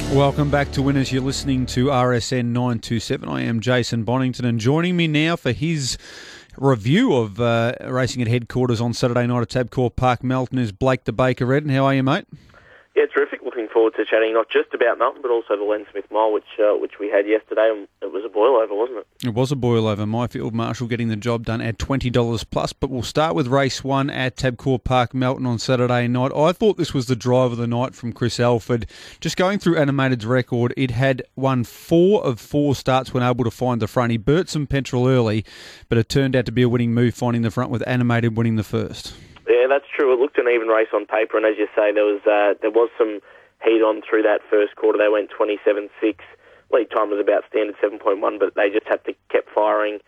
Welcome back to Winners. You're listening to RSN 927. I am Jason Bonington, and joining me now for his review of racing at headquarters on Saturday night at Tabcorp Park, Melton, is Blake the Baker Redden. How are you, mate? Yeah, terrific. Looking forward to chatting not just about Melton, but also the Len Smith Mile, which we had yesterday. And it was a boil-over, wasn't it? It was a boil-over. My Field Marshal getting the job done at $20 plus. But we'll start with race 1 at Tabcorp Park, Melton on Saturday night. I thought this was the drive of the night from Chris Alford. Just going through Animated's record, it had won 4 of 4 starts when able to find the front. He burnt some petrol early, but it turned out to be a winning move, finding the front with Animated winning the first. Yeah, that's true. It looked an even race on paper, and as you say, there was some heat on through that first quarter. They went 27.6. Lead time was about standard 7.1, but they just had to keep firing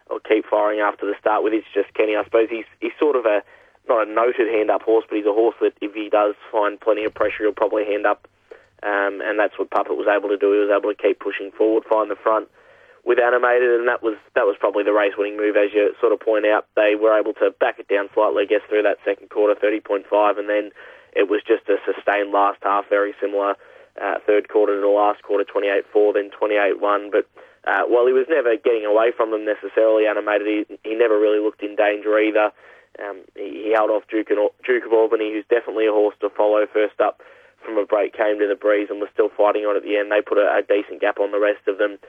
after the start with It's Just Kenny. I suppose he's sort of not a noted hand-up horse, but he's a horse that if he does find plenty of pressure, he'll probably hand up, and that's what Puppet was able to do. He was able to keep pushing forward, find the front with Animated, and that was probably the race-winning move, as you sort of point out. They were able to back it down slightly, I guess, through that second quarter, 30.5, and then it was just a sustained last half, very similar third quarter to the last quarter, 28.4, then 28.1. But while he was never getting away from them necessarily, Animated, he never really looked in danger either. He held off Duke of Albany, who's definitely a horse to follow. First up from a break, came to the breeze and was still fighting on at the end. They put a decent gap on the rest of them.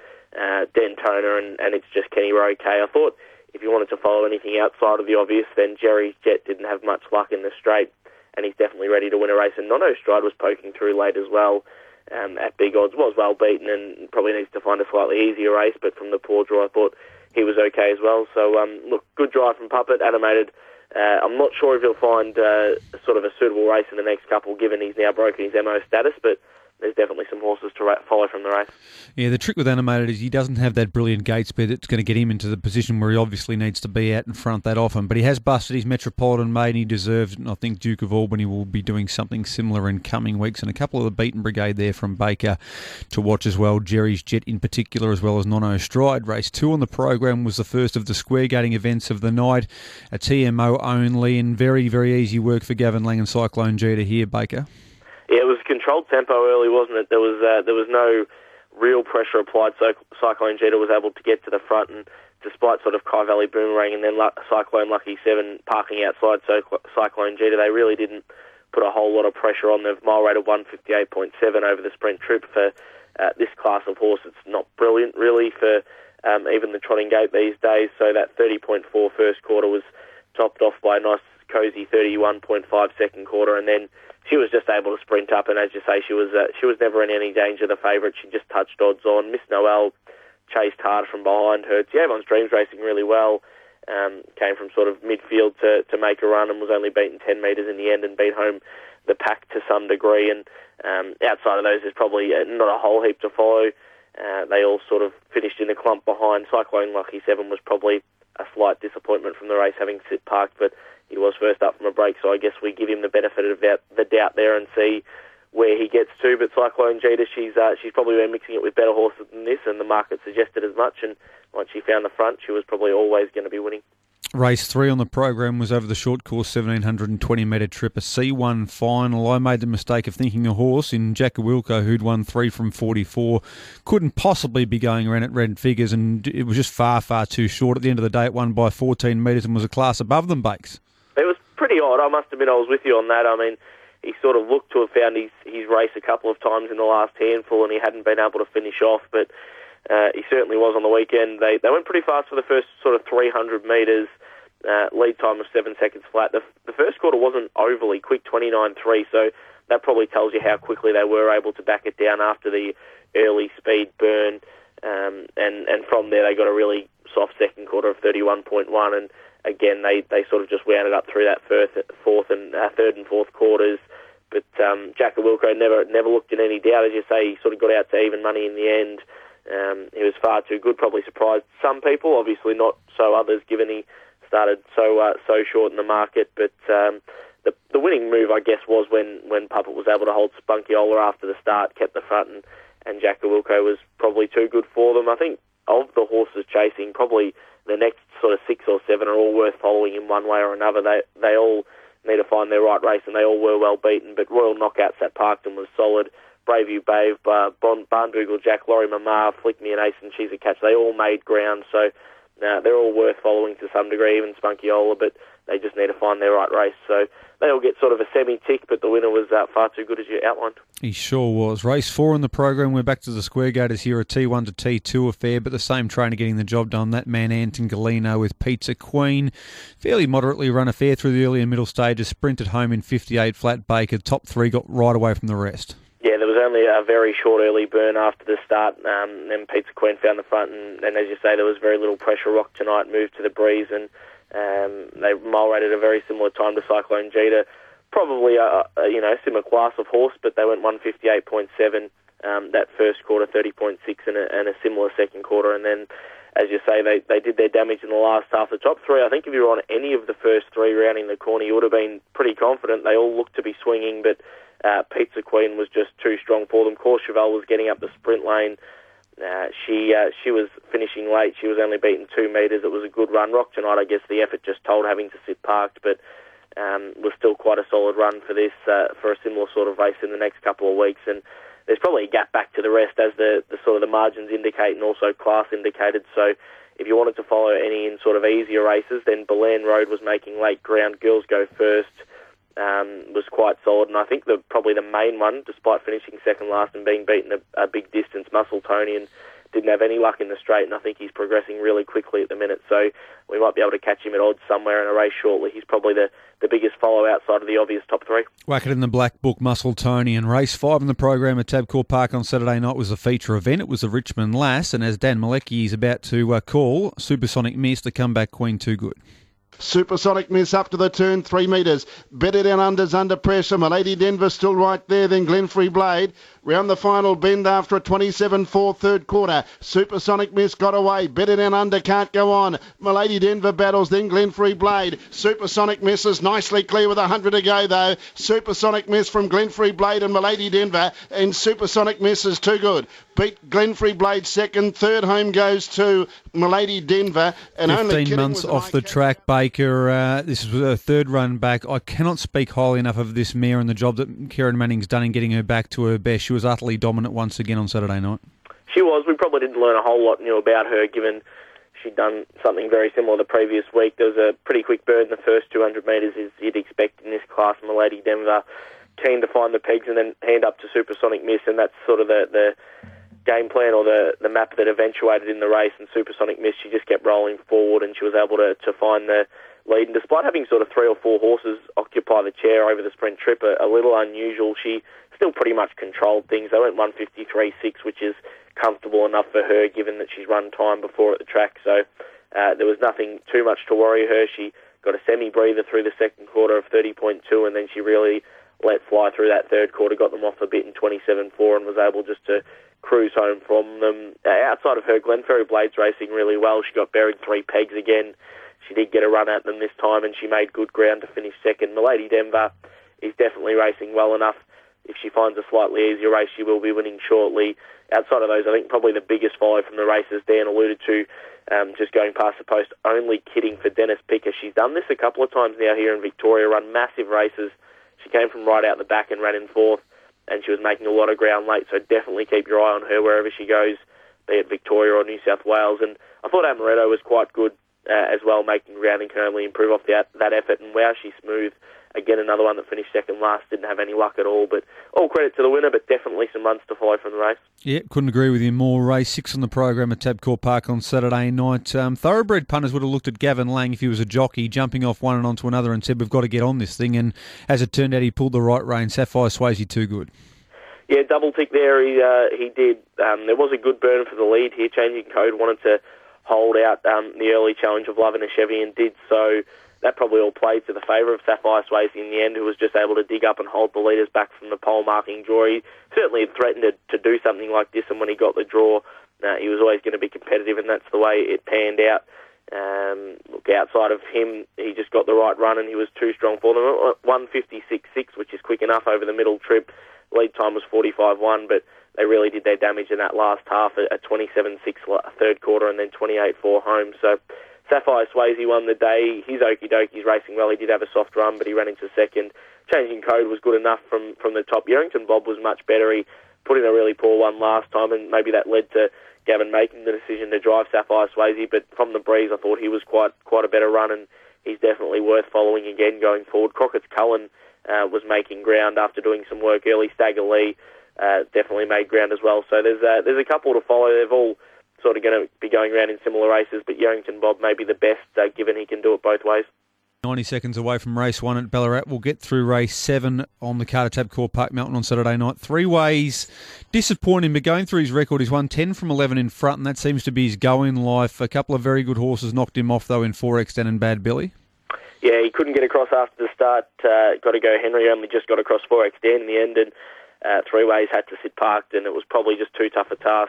Dentona and It's Just Kenny were okay. I thought if you wanted to follow anything outside of the obvious, then Jerry's Jet didn't have much luck in the straight, and he's definitely ready to win a race. And Nono Stride was poking through late as well at big odds, was well beaten and probably needs to find a slightly easier race, but from the poor draw I thought he was okay as well. So look, good drive from Puppet. Animated, I'm not sure if he'll find sort of a suitable race in the next couple, given he's now broken his MO status, but there's definitely some horses to follow from the race. Yeah, the trick with Animated is he doesn't have that brilliant gate speed that's going to get him into the position where he obviously needs to be out in front that often. But he has busted his Metropolitan Maiden, he deserves it, and I think Duke of Albany will be doing something similar in coming weeks. And a couple of the beaten brigade there from Baker to watch as well. Jerry's Jet in particular, as well as Nono Stride. Race 2 on the program was the first of the square gating events of the night. A TMO only, and very, very easy work for Gavin Lang and Cyclone G to here, Baker. Yeah, it was a controlled tempo early, wasn't it? There was no real pressure applied, so Cyclone Jeter was able to get to the front, and despite sort of Kai Valley Boomerang and then Cyclone Lucky 7 parking outside Cyclone Jeter, they really didn't put a whole lot of pressure on. They've mile rate of 158.7 over the sprint trip for this class of horse. It's not brilliant, really, for even the trotting gate these days, so that 30.4 first quarter was topped off by a nice cosy 31.5 second quarter, and then she was just able to sprint up, and as you say, she was never in any danger, the favourite. She just touched odds on. Miss Noel chased hard from behind her. Avon's Dreams racing really well. Came from sort of midfield to make a run and was only beaten 10 metres in the end and beat home the pack to some degree. And outside of those, there's probably not a whole heap to follow. They all sort of finished in a clump behind. Cyclone Lucky 7 was probably a slight disappointment from the race, having sit parked, but he was first up from a break, so I guess we give him the benefit of the doubt there and see where he gets to. But Cyclone Jeter, she's probably been mixing it with better horses than this, and the market suggested as much, and once she found the front, she was probably always going to be winning. Race 3 on the program was over the short course 1720 metre trip, a C1 final. I made the mistake of thinking a horse in Jacawilco, who'd won 3 from 44, couldn't possibly be going around at red figures, and it was just far, far too short. At the end of the day, it won by 14 metres and was a class above them, Bakes. It was pretty odd. I must admit I was with you on that. I mean, he sort of looked to have found his race a couple of times in the last handful, and he hadn't been able to finish off, but he certainly was on the weekend. They went pretty fast for the first sort of 300 metres, lead time of 7 seconds flat. The first quarter wasn't overly quick, 29.3, so that probably tells you how quickly they were able to back it down after the early speed burn, and from there they got a really soft second quarter of 31.1, and again, they sort of just wound it up through that third and fourth quarters. But Jacawilco never looked in any doubt. As you say, he sort of got out to even money in the end. He was far too good, probably surprised some people, obviously not so others, given he started so short in the market. But the winning move, I guess, was when Puppet was able to hold Spunkiola after the start, kept the front, and Jacawilco was probably too good for them. I think of the horses chasing, probably the next sort of 6 or 7 are all worth following in one way or another. They all need to find their right race, and they all were well beaten. But Royal Knockouts at Parkton was solid. Braveview Bave, Barndoogle Jack, Laurie Mamar, Flick Me and Ace and She's a Catch. They all made ground, so they're all worth following to some degree, even Spunkyola, but they just need to find their right race. So they all get sort of a semi-tick, but the winner was far too good, as you outlined. He sure was. Race 4 in the program. We're back to the Square Gators here, a T1 to T2 affair, but the same trainer getting the job done. That man, Anton Galino with Pizza Queen. Fairly moderately run affair through the early and middle stages, sprinted home in 58 flat Baker. Top 3 got right away from the rest. Yeah, there was only a very short early burn after the start. Then Pizza Queen found the front, and as you say, there was very little pressure. Rock Tonight moved to the breeze, and they mile rated a very similar time to Cyclone Jeter. Probably a similar class of horse, but they went 158.7 that first quarter, 30.6, and a similar second quarter. And then, as you say, they did their damage in the last half. The top 3, I think if you were on any of the first 3 rounding the corner, you would have been pretty confident. They all looked to be swinging, but Pizza Queen was just too strong for them. Courchevel was getting up the sprint lane. She was finishing late. She was only beaten 2 metres. It was a good run. Rock Tonight, I guess the effort just told having to sit parked, but was still quite a solid run for this, for a similar sort of race in the next couple of weeks. And there's probably a gap back to the rest, as the sort of the margins indicate and also class indicated. So if you wanted to follow any in sort of easier races, then Belen Road was making late ground. Girls Go First was quite solid, and I think probably the main one, despite finishing second last and being beaten a big distance, Muscletonian didn't have any luck in the straight, and I think he's progressing really quickly at the minute, so we might be able to catch him at odds somewhere in a race shortly. He's probably the biggest follow outside of the obvious top 3. Whack it in the black book, Muscletonian. Race 5 in the program at Tabcorp Park on Saturday night was a feature event. It was the Richmond Lass, and as Dan Malecki is about to call, Supersonic Miss, the comeback queen, too good. Supersonic Miss up to the turn, 3 metres. Better down unders under pressure. Milady Denver still right there. Then Glenfrey Blade. Round the final bend after a 27-4 third quarter. Supersonic Miss got away. Better down under can't go on. Milady Denver battles. Then Glenfrey Blade. Supersonic Miss is nicely clear with 100 to go though. Supersonic Miss from Glenfrey Blade and Milady Denver. And Supersonic Miss is too good. Beat Glenfrey Blade second. Third home goes to Milady Denver. And 15 months off the track, Baker. This is her third run back. I cannot speak highly enough of this mare and the job that Kieran Manning's done in getting her back to her best. She was utterly dominant once again on Saturday night. She was. We probably didn't learn a whole lot new about her, given she'd done something very similar the previous week. There was a pretty quick bird in the first 200 metres, as you'd expect in this class. Milady Denver keen to find the pegs and then hand up to Supersonic Miss, and that's sort of the game plan or the map that eventuated in the race. And Supersonic Miss, she just kept rolling forward, and she was able to find the lead. And despite having sort of 3 or 4 horses occupy the chair over the sprint trip, a little unusual, she still pretty much controlled things. They went 153.6, which is comfortable enough for her, given that she's run time before at the track. So there was nothing too much to worry her. She got a semi-breather through the second quarter of 30.2, and then she really let fly through that third quarter, got them off a bit in 27.4, and was able just to cruise home from them. Outside of her, Glenferrie Blade's racing really well. She got buried 3 pegs again. She did get a run at them this time, and she made good ground to finish second. Milady Denver is definitely racing well enough. If she finds a slightly easier race, she will be winning shortly. Outside of those, I think probably the biggest follow from the race, as Dan alluded to, just going past the post, only kidding for Dennis Picker. She's done this a couple of times now here in Victoria, run massive races. She came from right out the back and ran in 4th, and she was making a lot of ground late, so definitely keep your eye on her wherever she goes, be it Victoria or New South Wales. And I thought Amaretto was quite good as well, making ground and can only improve off that effort. And wow, she's smooth. Again, another one that finished second last, didn't have any luck at all. But all credit to the winner, but definitely some runs to follow from the race. Yeah, couldn't agree with you more. Race 6 on the program at Tabcorp Park on Saturday night. Thoroughbred punters would have looked at Gavin Lang if he was a jockey, jumping off one and onto another, and said, we've got to get on this thing. And as it turned out, he pulled the right rein. Sapphire Swayze, too good. Yeah, double tick there. He did. There was a good burn for the lead here. Changing Code wanted to hold out the early challenge of Love and a Chevy, and did so. That probably all played to the favour of Sapphire Swayze in the end, who was just able to dig up and hold the leaders back from the pole marking draw. He certainly had threatened to do something like this, and when he got the draw, he was always going to be competitive, and that's the way it panned out. Look, outside of him, he just got the right run, and he was too strong for them. 156.6, which is quick enough over the middle trip. Lead time was 45.1, but they really did their damage in that last half, a 27.6 third quarter and then 28.4 home. So Sapphire Swayze won the day. His Okie Dokie's racing well. He did have a soft run, but he ran into second. Changing Code was good enough from the top. Yerington Bob was much better. He put in a really poor one last time, and maybe that led to Gavin making the decision to drive Sapphire Swayze. But from the breeze, I thought he was quite a better run, and he's definitely worth following again going forward. Crockett's Cullen was making ground after doing some work early. Stagger Lee definitely made ground as well. So there's a couple to follow. They've all sort of going to be going around in similar races, but Yarrington Bob may be the best, given he can do it both ways. 90 seconds away from race 1 at Ballarat. We'll get through race 7 on the Carter Tabcorp Park Melton on Saturday night. 3 ways, disappointing, but going through his record, he's won 10 from 11 in front, and that seems to be his go in life. A couple of very good horses knocked him off, though, in 4X10 and Bad Billy. Yeah, he couldn't get across after the start. Got to go Henry, only just got across 4X10 in the end, and 3 ways had to sit parked, and it was probably just too tough a task.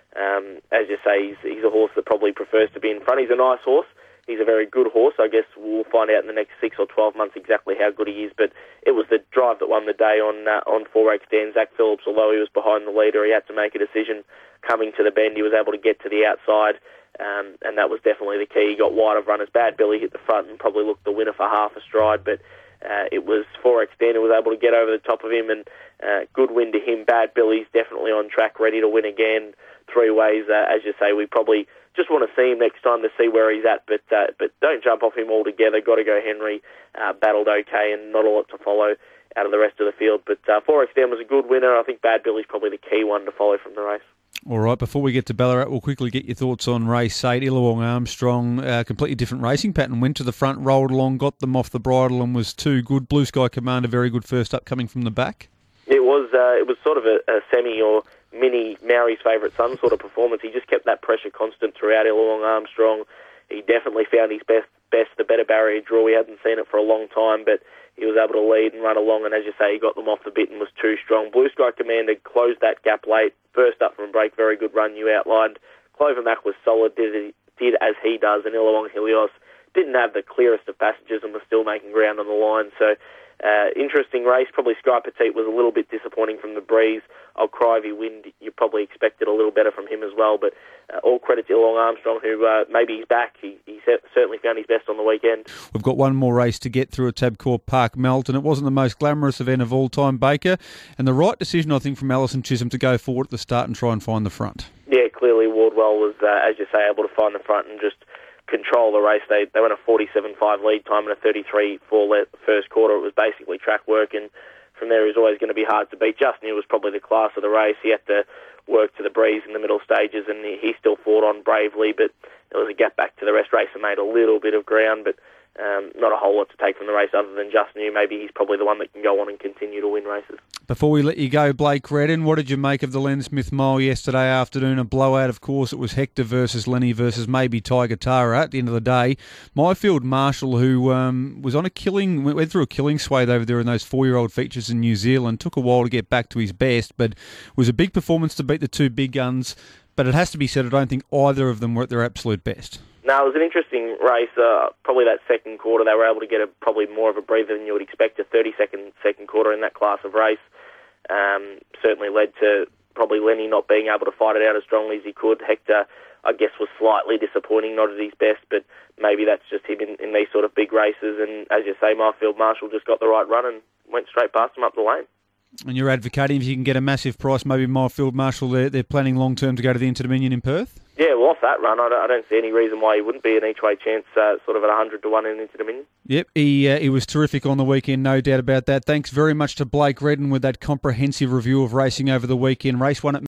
As you say, he's a horse that probably prefers to be in front. He's a nice horse. He's a very good horse. I guess we'll find out in the next 6 or 12 months exactly how good he is. But it was the drive that won the day on 4X10. Zach Phillips, although he was behind the leader, he had to make a decision coming to the bend. He was able to get to the outside, and that was definitely the key. He got wide of runners. Bad Billy hit the front and probably looked the winner for half a stride, but it was 4X10 who was able to get over the top of him, and good win to him. Bad Billy's definitely on track, ready to win again. 3 ways, as you say, we probably just want to see him next time to see where he's at, but don't jump off him altogether. Got to go Henry, battled okay, and not a lot to follow out of the rest of the field. But 4X10 was a good winner. I think Bad Billy's probably the key one to follow from the race. All right, before we get to Ballarat, we'll quickly get your thoughts on race 8. Illawong Armstrong, completely different racing pattern. Went to the front, rolled along, got them off the bridle, and was too good. Blue Sky Commander, very good first up, coming from the back. It was sort of a semi or mini Maori's favourite son sort of performance. He just kept that pressure constant throughout. Illawong Armstrong, he definitely found his best, the better barrier draw. We hadn't seen it for a long time, but he was able to lead and run along, and as you say, he got them off the bit and was too strong. Blue Sky Commander closed that gap late, burst up from break, very good run you outlined. Clover Mac was solid, did as he does, and Illawong Helios didn't have the clearest of passages and was still making ground on the line. So interesting race. Probably Sky Petite was a little bit disappointing from the breeze. Old Crivey Wind, you probably expected a little better from him as well, but all credit to Illawong Armstrong, who maybe he's back. He certainly found his best on the weekend. We've got one more race to get through at Tabcorp Park Melton. It wasn't the most glamorous event of all time, Baker, and the right decision, I think, from Alison Chisholm to go forward at the start and try and find the front. Yeah, clearly Wardwell was, as you say, able to find the front and just control the race. They went a 47.5 lead time and a 33.4 first quarter. It was basically track work, and from there it was always going to be hard to beat. Just New was probably the class of the race. He had to work to the breeze in the middle stages, and he still fought on bravely, but there was a gap back to the rest. Racer made a little bit of ground, but not a whole lot to take from the race other than Just New. Maybe he's probably the one that can go on and continue to win races. Before we let you go, Blake Redden, what did you make of the Len Smith Mile yesterday afternoon? A blowout, of course. It was Hector versus Lenny versus maybe Tiger Tara at the end of the day. Myfield Marshall, who was on went through a killing swathe over there in those 4-year-old features in New Zealand, took a while to get back to his best, but was a big performance to beat the 2 big guns. But it has to be said, I don't think either of them were at their absolute best. No, it was an interesting race. Probably that second quarter, they were able to get probably more of a breather than you would expect. A 30-second second quarter in that class of race certainly led to probably Lenny not being able to fight it out as strongly as he could. Hector, I guess, was slightly disappointing, not at his best, but maybe that's just him in these sort of big races. And as you say, Myfield Marshall just got the right run and went straight past him up the lane. And you're advocating if you can get a massive price, maybe Myfield Marshall, they're planning long-term to go to the Inter-Dominion in Perth? Yeah, well, off that run, I don't see any reason why he wouldn't be an each-way chance, sort of at 100 to 1 in Inter-Dominion. Yep, he was terrific on the weekend, no doubt about that. Thanks very much to Blake Redden with that comprehensive review of racing over the weekend. Race 1 at